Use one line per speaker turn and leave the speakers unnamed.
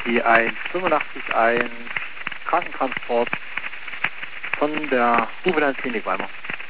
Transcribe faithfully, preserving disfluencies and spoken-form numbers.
Die eins fünfundachtzig eins Krankentransport von der Juvenile Klinik Weimar.